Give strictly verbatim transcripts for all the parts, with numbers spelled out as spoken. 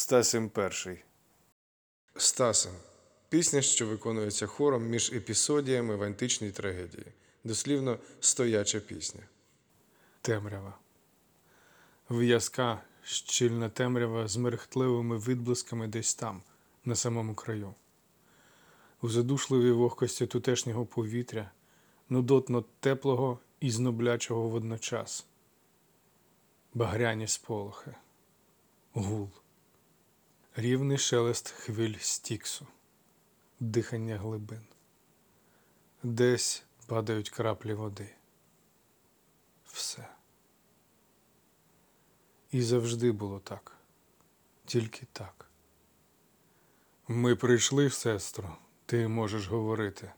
Стасим перший. Стасим. Пісня, що виконується хором між епісодіями в античній трагедії. Дослівно стояча пісня. Темрява. В'язка, щільна темрява з мерехтливими відблисками десь там, на самому краю. У задушливій вогкості тутешнього повітря, нудотно теплого і зноблячого водночас. Багряні сполохи. Гул. Рівний шелест хвиль стіксу. Дихання глибин. Десь падають краплі води. Все. І завжди було так. Тільки так. Ми прийшли, сестро. Ти можеш говорити.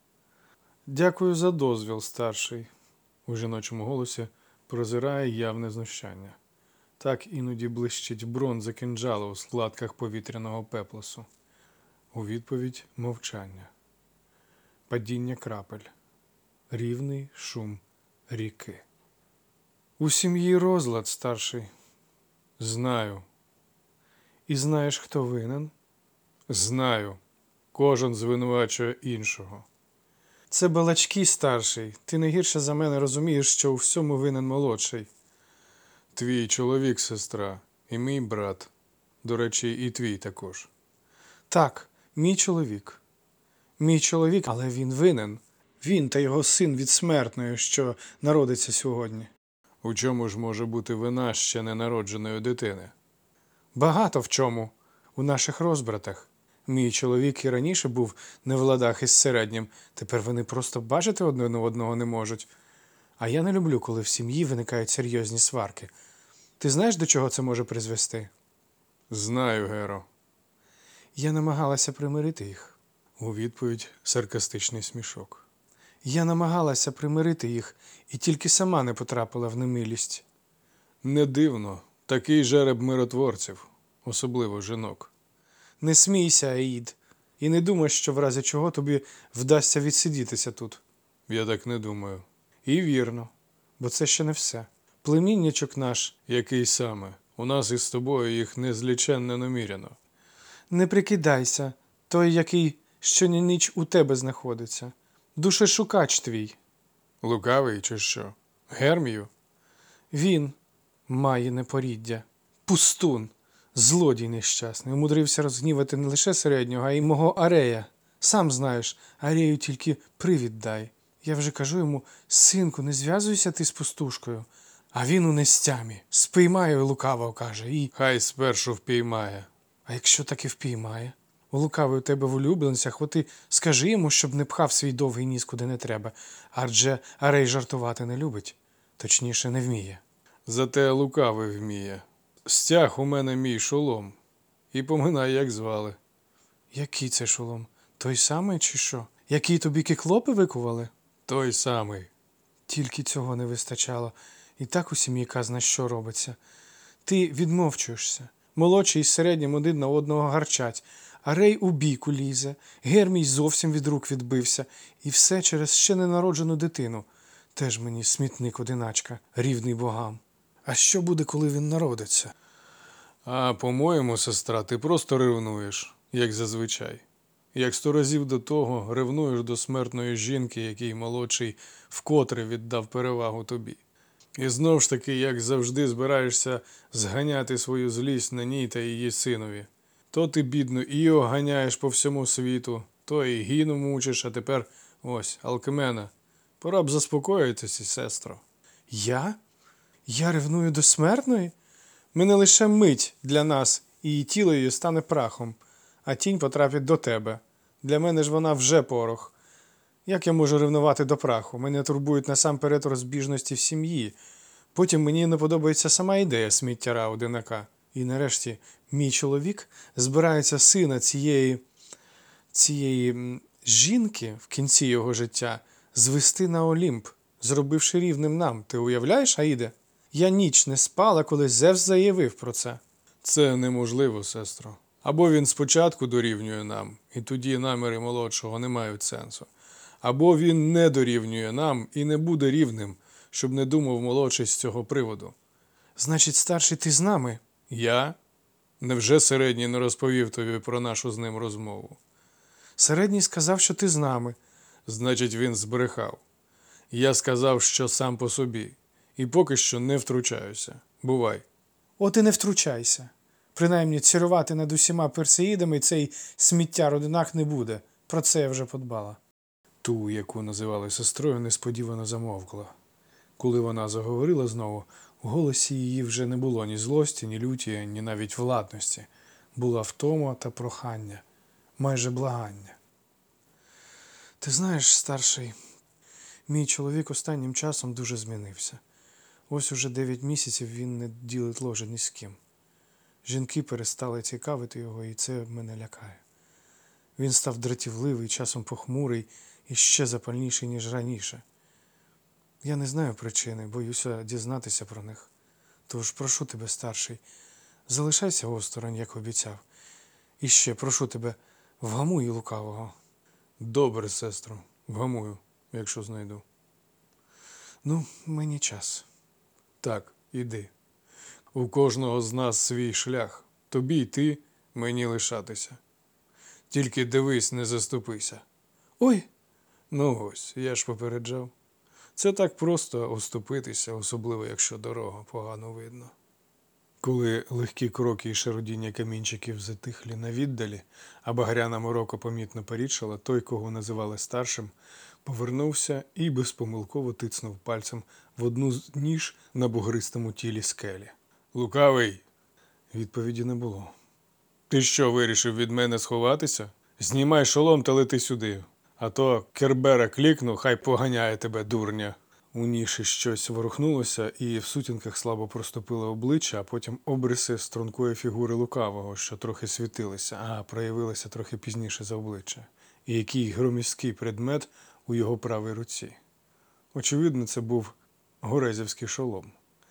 Дякую за дозвіл, старший. У жіночому голосі прозирає явне знущання. Так іноді блищить бронза кинджала у складках повітряного пеплосу. У відповідь мовчання. Падіння крапель. Рівний шум ріки. У сім'ї розлад, старший. Знаю. І знаєш, хто винен? Знаю. Кожен звинувачує іншого. Це балачки, старший. Ти не гірше за мене розумієш, що у всьому винен молодший. Твій чоловік, сестра, і мій брат. До речі, і твій також. Так, мій чоловік. Мій чоловік, але він винен. Він та його син від смертної, що народиться сьогодні. У чому ж може бути вина ще ненародженої дитини? Багато в чому. У наших розбратах. Мій чоловік і раніше був не в ладах із середнім. Тепер вони просто бачити один одного не можуть. А я не люблю, коли в сім'ї виникають серйозні сварки. Ти знаєш, до чого це може призвести? Знаю, Геро. Я намагалася примирити їх. У відповідь саркастичний смішок. Я намагалася примирити їх і тільки сама не потрапила в немилість. Не дивно. Такий жереб миротворців, особливо жінок. Не смійся, Аїд, і не думай, що в разі чого тобі вдасться відсидітися тут. Я так не думаю. І вірно, бо це ще не все. Племіннячок наш, який саме, у нас із тобою їх незліченно наміряно. Не прикидайся, той, який щоніч у тебе знаходиться. Душешукач твій. Лукавий чи що? Гермію? Він має непоріддя. Пустун. Злодій нещасний. Умудрився розгнівати не лише середнього, а й мого Арея. Сам знаєш, Арею тільки привід дай. Я вже кажу йому, синку, не зв'язуйся ти з пустушкою. А він у нестямі. Спіймаю, лукаво каже, і... Хай спершу впіймає. А якщо таки впіймає? У лукавий у тебе в улюбленцях, от і скажи йому, щоб не пхав свій довгий ніс куди не треба. Адже Арей жартувати не любить. Точніше, не вміє. Зате лукавий вміє. Стяг у мене мій шолом. І поминай, як звали. Який це шолом? Той самий чи що? Який тобі кіклопи викували? Той самий. Тільки цього не вистачало. І так у сім'ї казна, що робиться. Ти відмовчуєшся. Молодший із середнім один на одного гарчать. Арей у бійку лізе. Гермій зовсім від рук відбився. І все через ще ненароджену дитину. Теж мені смітник-одиначка, рівний богам. А що буде, коли він народиться? А, по-моєму, сестра, ти просто ревнуєш, як зазвичай. Як сто разів до того ревнуєш до смертної жінки, який молодший вкотре віддав перевагу тобі. І знов ж таки, як завжди, збираєшся зганяти свою злість на ній та її синові. То ти, бідну, Іо ганяєш по всьому світу, то і Гіну мучиш, а тепер ось, Алкмена. Пора б заспокоїтися, сестро. Я? Я ревную до смертної? Мене лише мить для нас, і її тіло її стане прахом, а тінь потрапить до тебе. Для мене ж вона вже порох. Як я можу ревнувати до праху? Мене турбують насамперед розбіжності в сім'ї. Потім мені не подобається сама ідея сміттяра одинака. І нарешті мій чоловік збирається сина цієї, цієї жінки в кінці його життя звести на Олімп, зробивши рівним нам. Ти уявляєш, Аїде? Я ніч не спала, коли Зевс заявив про це. Це неможливо, сестро. Або він спочатку дорівнює нам, і тоді наміри молодшого не мають сенсу. Або він не дорівнює нам і не буде рівним, щоб не думав молодший з цього приводу. Значить, старший, ти з нами? Я? Невже середній не розповів тобі про нашу з ним розмову? Середній сказав, що ти з нами. Значить, він збрехав. Я сказав, що сам по собі. І поки що не втручаюся. Бувай. От і не втручайся. Принаймні, цілювати над усіма персеїдами цей сміттяр одинак не буде. Про це я вже подбала. Ту, яку називали сестрою, несподівано замовкла. Коли вона заговорила знову, в голосі її вже не було ні злості, ні люті, ні навіть владності. Була втома та прохання, майже благання. Ти знаєш, старший, мій чоловік останнім часом дуже змінився. Ось уже дев'ять місяців він не ділить ложе ні з ким. Жінки перестали цікавити його, і це мене лякає. Він став дратівливий, часом похмурий і ще запальніший, ніж раніше. Я не знаю причини, боюся дізнатися про них. Тож прошу тебе, старший, залишайся осторонь, як обіцяв. І ще прошу тебе, вгамуй лукавого. Добре, сестро, вгамую, якщо знайду. Ну, мені час. Так, іди. У кожного з нас свій шлях. Тобі йти, мені лишатися. Тільки дивись, не заступися. Ой! Ну ось, я ж попереджав. Це так просто оступитися, особливо, якщо дорога погано видно. Коли легкі кроки і шародіння камінчиків затихлі на віддалі, а багряна морока помітно порідшала, той, кого називали старшим, повернувся і безпомилково тицнув пальцем в одну з ніж на бугристому тілі скелі. «Лукавий!» Відповіді не було. «Ти що, вирішив від мене сховатися? Знімай шолом та лети сюди. А то Кербера клікну, хай поганяє тебе, дурня». У ніші щось ворухнулося, і в сутінках слабо проступило обличчя, а потім обриси стрункої фігури лукавого, що трохи світилися, а проявилися трохи пізніше за обличчя. І який громісткий предмет у його правій руці. Очевидно, це був горезівський шолом.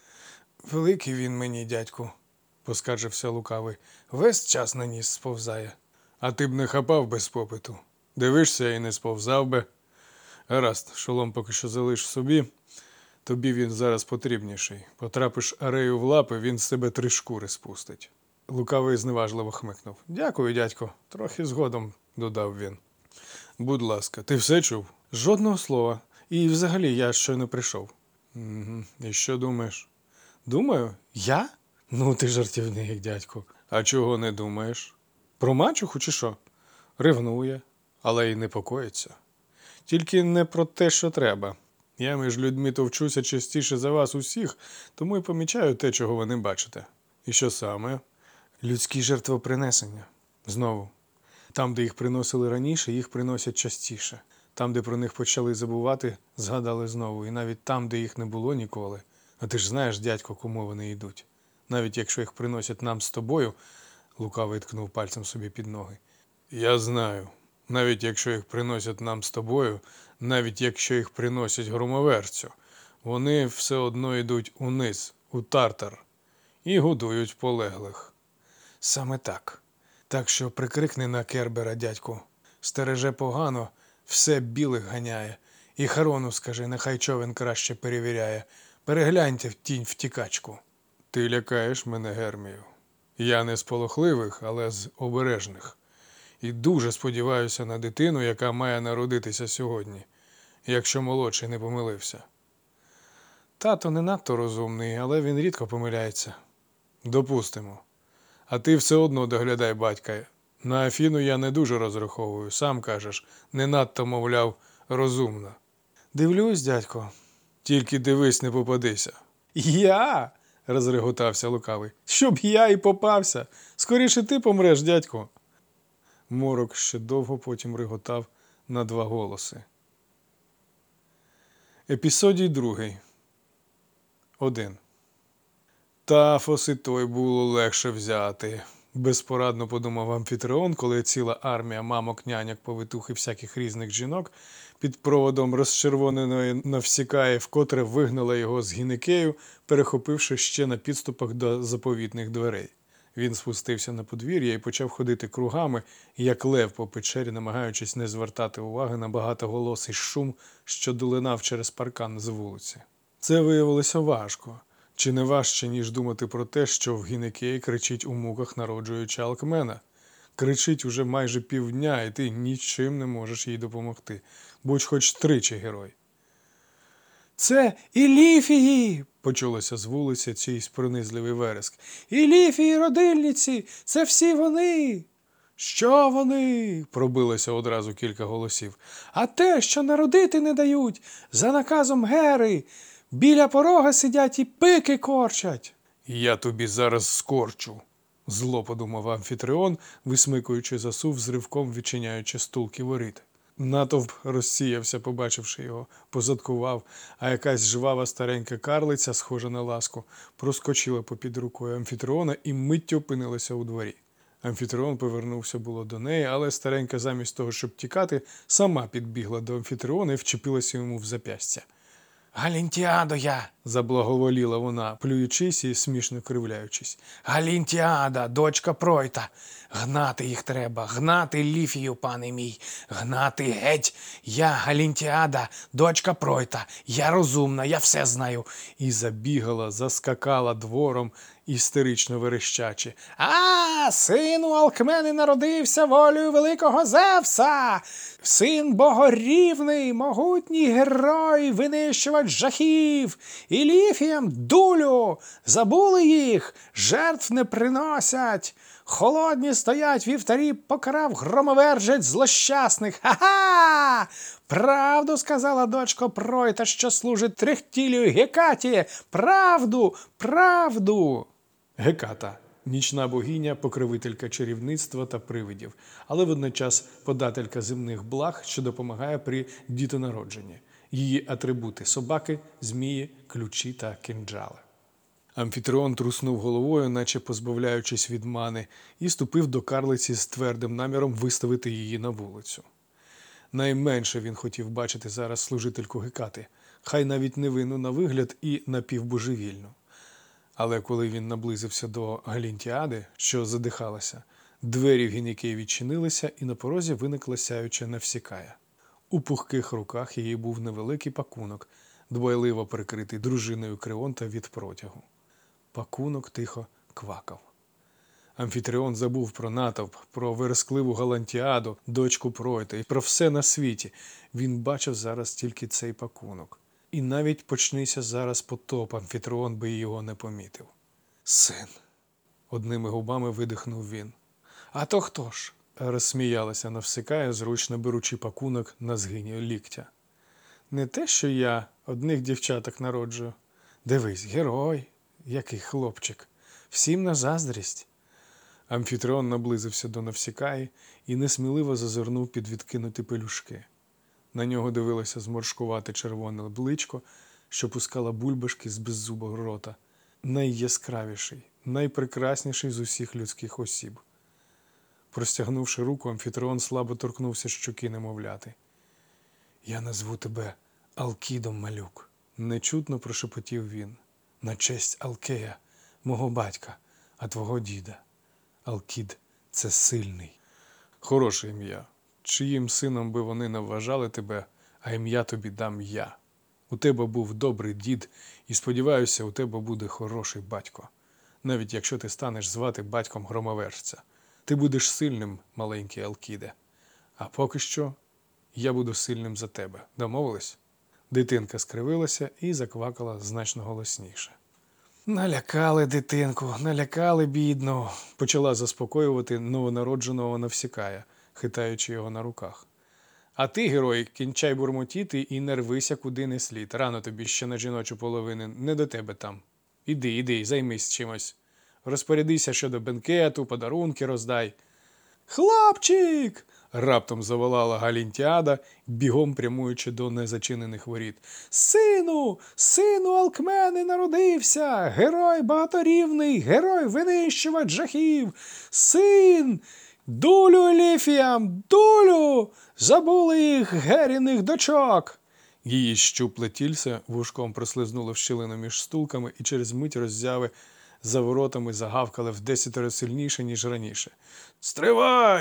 «Великий він мені, дядьку», – поскаржився лукавий. «Весь час на ніс сповзає. А ти б не хапав без попиту. Дивишся і не сповзав би. Гаразд, шолом поки що залиш собі. Тобі він зараз потрібніший. Потрапиш арею в лапи, він з себе три шкури спустить». Лукавий зневажливо хмикнув. «Дякую, дядько. Трохи згодом», – додав він. «Будь ласка, ти все чув?» «Жодного слова. І взагалі я щойно прийшов». «Угу. І що думаєш?» «Думаю? Я? Ну, ти жартівник, дядьку. А чого не думаєш? Про мачуху чи що?» «Ревнує, але й непокоїться. Тільки не про те, що треба. Я між людьми товчуся частіше за вас усіх, тому й помічаю те, чого ви не бачите». «І що саме?» «Людські жертвопринесення. Знову. Там, де їх приносили раніше, їх приносять частіше. Там, де про них почали забувати, згадали знову. І навіть там, де їх не було ніколи. А ти ж знаєш, дядько, кому вони йдуть. Навіть якщо їх приносять нам з тобою», – лукавий ткнув пальцем собі під ноги. «Я знаю. Навіть якщо їх приносять нам з тобою, навіть якщо їх приносять громоверцю, вони все одно йдуть униз, у Тартар, і годують полеглих». «Саме так. Так що прикрикни на Кербера, дядьку. Стереже погано, все білих ганяє. І Харону скажи, нехай човен краще перевіряє. Перегляньте в тінь втікачку». «Ти лякаєш мене, Гермію. Я не з полохливих, але з обережних. І дуже сподіваюся на дитину, яка має народитися сьогодні, якщо молодший не помилився». «Тато не надто розумний, але він рідко помиляється». «Допустимо. А ти все одно доглядай батька. На Афіну я не дуже розраховую, сам кажеш, не надто, мовляв, розумна». «Дивлюсь, дядько». «Тільки дивись, не попадися». «Я?» – розреготався лукавий. «Щоб я і попався. Скоріше ти помреш, дядько». Морок ще довго потім реготав на два голоси. Епізодій другий. Один. «Тафос і той було легше взяти», – безпорадно подумав Амфітреон, коли ціла армія мамок, няньок, повитух і всяких різних жінок під проводом розчервоненої Навсікаї вкотре вигнала його з Гінекею, перехопивши ще на підступах до заповітних дверей. Він спустився на подвір'я і почав ходити кругами, як лев по печері, намагаючись не звертати уваги на багатоголосий шум, що долинав через паркан з вулиці. Це виявилося важко. Чи не важче, ніж думати про те, що в Гінекеї кричить у муках, народжуючи Алкмена? Кричить уже майже півдня, і ти нічим не можеш їй допомогти. Будь хоч тричі герой. «Це Іліфії!» – почулося з вулиці чийсь пронизливий вереск. «Іліфії, родильниці! Це всі вони!» «Що вони?» – пробилося одразу кілька голосів. «А те, що народити не дають! За наказом Гери! Біля порога сидять і пики корчать!» «Я тобі зараз скорчу!» – зло подумав Амфітріон, висмикуючи засув, з ривком відчиняючи стулки воріт. Натовп розсіявся, побачивши його, позадкував, а якась жвава старенька карлиця, схожа на ласку, проскочила попід рукою Амфітріона і миттю опинилася у дворі. Амфітріон повернувся було до неї, але старенька замість того, щоб тікати, сама підбігла до Амфітріона і вчепилася йому в зап'ястя. «Галінтіадо я!» – заблаговоліла вона, плюючись і смішно кривляючись. «Галінтіада, дочка Пройта! Гнати їх треба, гнати Ліфію, пане мій! Гнати геть! Я Галінтіада, дочка Пройта! Я розумна, я все знаю!» І забігала, заскакала двором, істерично верещачи. «А, сину Алкмени народився волею великого Зевса! Син богорівний, могутній герой, винищувач жахів! І Ліфіям дулю! Забули їх! Жертв не приносять! Холодні стоять вівтарі, покарав громовержець злощасних! Ха-ха! Правду сказала дочко Пройта, що служить трехтілію Гекаті! Правду! Правду!» Геката – нічна богиня, покровителька чарівництва та привидів, але водночас подателька земних благ, що допомагає при дітонародженні. Її атрибути – собаки, змії, ключі та кинджали. Амфітріон труснув головою, наче позбавляючись від мани, і ступив до карлиці з твердим наміром виставити її на вулицю. Найменше він хотів бачити зараз служительку Гекати, хай навіть невинну на вигляд і напівбожевільну. Але коли він наблизився до Галінтіади, що задихалася, двері в Гінекеї відчинилися, і на порозі виникла сяюча Навсікая. У пухких руках її був невеликий пакунок, дбайливо прикритий дружиною Кріонта від протягу. Пакунок тихо квакав. Амфітріон забув про натовп, про верескливу Галантіаду, дочку Пройта і про все на світі. Він бачив зараз тільки цей пакунок. І навіть почнися зараз потоп, Амфітріон би його не помітив. «Син!» – одними губами видихнув він. «А то хто ж?» – розсміялася Навсікая, зручно беручи пакунок на згині ліктя. «Не те, що я одних дівчаток народжую. Дивись, герой, який хлопчик. Всім на заздрість». Амфітріон наблизився до Навсікаї і несміливо зазирнув під відкинуті пелюшки. На нього дивилося зморшкувате червоне обличко, що пускала бульбашки з беззубого рота. Найяскравіший, найпрекрасніший з усіх людських осіб. Простягнувши руку, Амфітріон слабо торкнувся щоки немовляти. «Я назву тебе Алкідом, малюк», – нечутно прошепотів він. «На честь Алкея, мого батька, а твого діда. Алкід – це сильний». «Хороше ім'я. Чиїм сином би вони не вважали тебе, а ім'я тобі дам я. У тебе був добрий дід, і, сподіваюся, у тебе буде хороший батько. Навіть якщо ти станеш звати батьком громовержця. Ти будеш сильним, маленький Алкіде. А поки що я буду сильним за тебе. Домовились?» Дитинка скривилася і заквакала значно голосніше. «Налякали дитинку, налякали бідну», – почала заспокоювати новонародженого Навсікая, хитаючи його на руках. «А ти, герой, кінчай бурмотіти і не рвися куди не слід. Рано тобі ще на жіночу половину, не до тебе там. Іди, іди, займись чимось. Розпорядися щодо бенкету, подарунки роздай». «Хлопчик!» – раптом заволала Галінтіада, бігом прямуючи до незачинених воріт. «Сину! Сину Алкмени народився! Герой багаторівний! Герой винищувач жахів! Син! Дулю Ліфіям! Дулю! Забули їх геріних дочок!» Її щупле тільце вушком прослизнуло в щілину між стулками і через мить роззяви за воротами загавкали вдесятеро сильніше, ніж раніше. «Стривай!»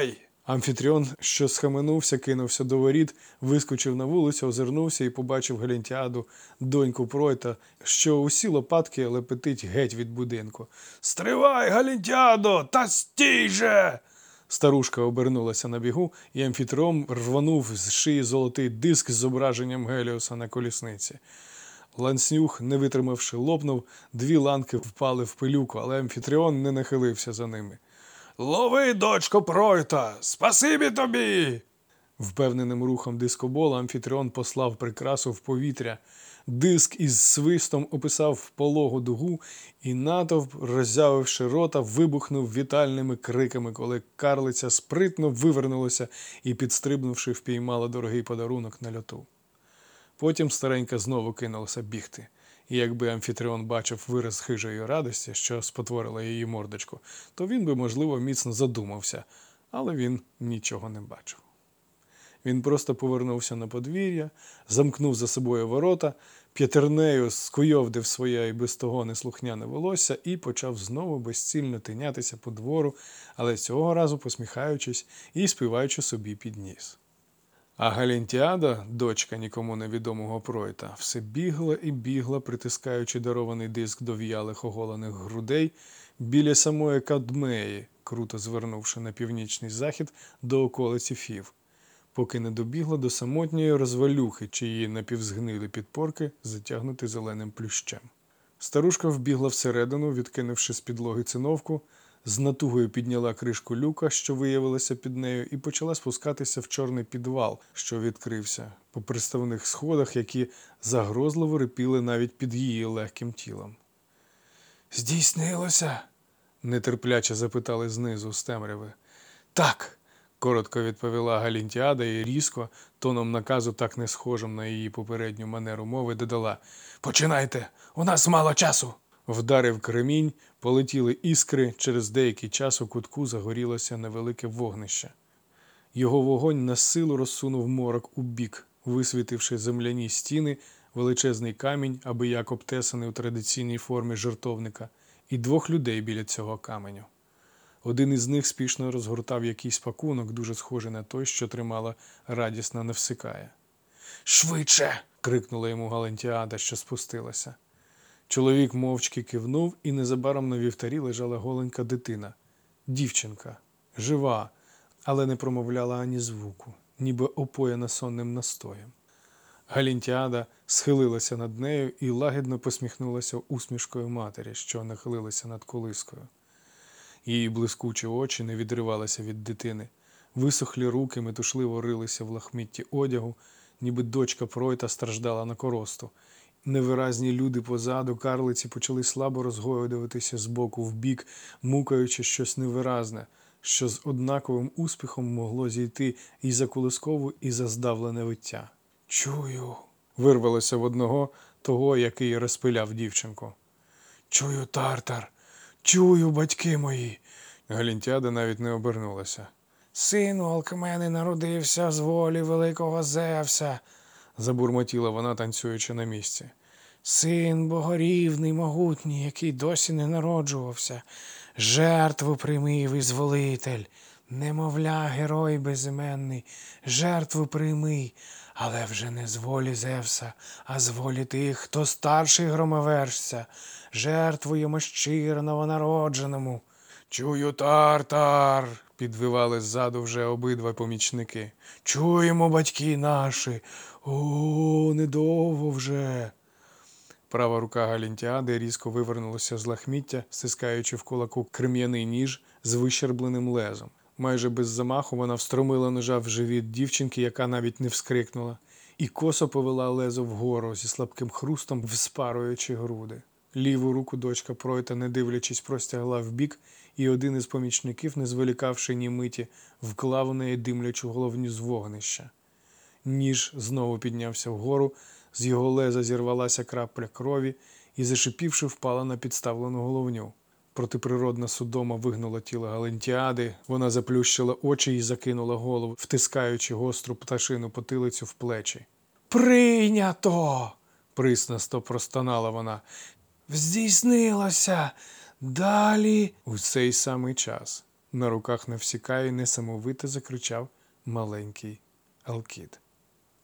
Амфітріон, що схаменувся, кинувся до воріт, вискочив на вулицю, озирнувся і побачив Галінтіаду, доньку Пройта, що усі лопатки лепетить геть від будинку. «Стривай, Галінтіадо, та стій же!» Старушка обернулася на бігу, і Амфітріон рванув з шиї золотий диск з зображенням Геліоса на колісниці. Ланцюг, не витримавши, лопнув, дві ланки впали в пилюку, але Амфітріон не нахилився за ними. «Лови, дочко Пройта! Спасибі тобі!» Впевненим рухом дискобола Амфітріон послав прикрасу в повітря. Диск із свистом описав пологу дугу, і натовп, роззявивши рота, вибухнув вітальними криками, коли карлиця спритно вивернулася і, підстрибнувши, впіймала дорогий подарунок на льоту. Потім старенька знову кинулася бігти. І якби Амфітріон бачив вираз хижої радості, що спотворила її мордочку, то він би, можливо, міцно задумався, але він нічого не бачив. Він просто повернувся на подвір'я, замкнув за собою ворота, п'ятернею скуйовдив своє і без того неслухняне волосся і почав знову безцільно тинятися по двору, але цього разу посміхаючись і співаючи собі під ніс. А Галінтіада, дочка нікому невідомого Пройта, все бігла і бігла, притискаючи дарований диск до в'ялих оголених грудей біля самої Кадмеї, круто звернувши на північний захід до околиці Фів, поки не добігла до самотньої розвалюхи, чиї напівзгнилі підпорки затягнуті зеленим плющем. Старушка вбігла всередину, відкинувши з підлоги циновку, з натугою підняла кришку люка, що виявилася під нею, і почала спускатися в чорний підвал, що відкрився, по приставних сходах, які загрозливо рипіли навіть під її легким тілом. «Здійснилося?» – нетерпляче запитали знизу з темряви. «Так!» – коротко відповіла Галінтіада і різко, тоном наказу так не схожим на її попередню манеру мови, додала: «Починайте! У нас мало часу!» Вдарив кремінь, полетіли іскри, через деякий час у кутку загорілося невелике вогнище. Його вогонь на силу розсунув морок у бік, висвітивши земляні стіни, величезний камінь, аби як обтесаний у традиційній формі жертовника, і двох людей біля цього каменю. Один із них спішно розгортав якийсь пакунок, дуже схожий на той, що тримала радісна Невсикая. «Швидше!» – крикнула йому Галінтіада, що спустилася. Чоловік мовчки кивнув, і незабаром на вівтарі лежала голенька дитина. Дівчинка. Жива, але не промовляла ані звуку, ніби опоєна сонним настоєм. Галінтіада схилилася над нею і лагідно посміхнулася усмішкою матері, що нахилилася над колискою. Її блискучі очі не відривалися від дитини. Висохлі руки метушливо рилися в лахмітті одягу, ніби дочка Пройта страждала на коросту. Невиразні люди позаду карлиці почали слабо розгойдуватися з боку в бік, мукаючи щось невиразне, що з однаковим успіхом могло зійти і за колискову, і за здавлене виття. «Чую!» – вирвалося в одного, того, який розпиляв дівчинку. «Чую, Тартар! Чую, батьки мої!» Галінтіада навіть не обернулася. «Сину Алкмени народився з волі великого Зевса!» – забурмотіла вона, танцюючи на місці. «Син богорівний, могутній, який досі не народжувався. Жертву прийми, визволитель, немовля, герой безіменний, жертву прийми, але вже не з волі Зевса, а з волі тих, хто старший громовержця. Жертвуємо щиро новонародженому». «Чую, Тартар!» – підвивали ззаду вже обидва помічники. «Чуємо, батьки наші! О, недовго вже!» Права рука Галінтіади різко вивернулася з лахміття, стискаючи в кулаку крем'яний ніж з вищербленим лезом. Майже без замаху вона встромила ножа в живіт дівчинки, яка навіть не вскрикнула, і косо повела лезо вгору зі слабким хрустом, вспарюючи груди. Ліву руку дочка Пройта, не дивлячись, простягла вбік, і один із помічників, не зволікавши ні миті, вклав у неї димлячу головню з вогнища. Ніж знову піднявся вгору, з його леза зірвалася крапля крові і, зашипівши, впала на підставлену головню. Протиприродна судома вигнула тіло Галінтіади, вона заплющила очі і закинула голову, втискаючи гостру пташину потилицю в плечі. «Прийнято!» – приснасто простонала вона. «Здійснилося! Далі!» У цей самий час на руках Навсікаї несамовито закричав маленький Алкід.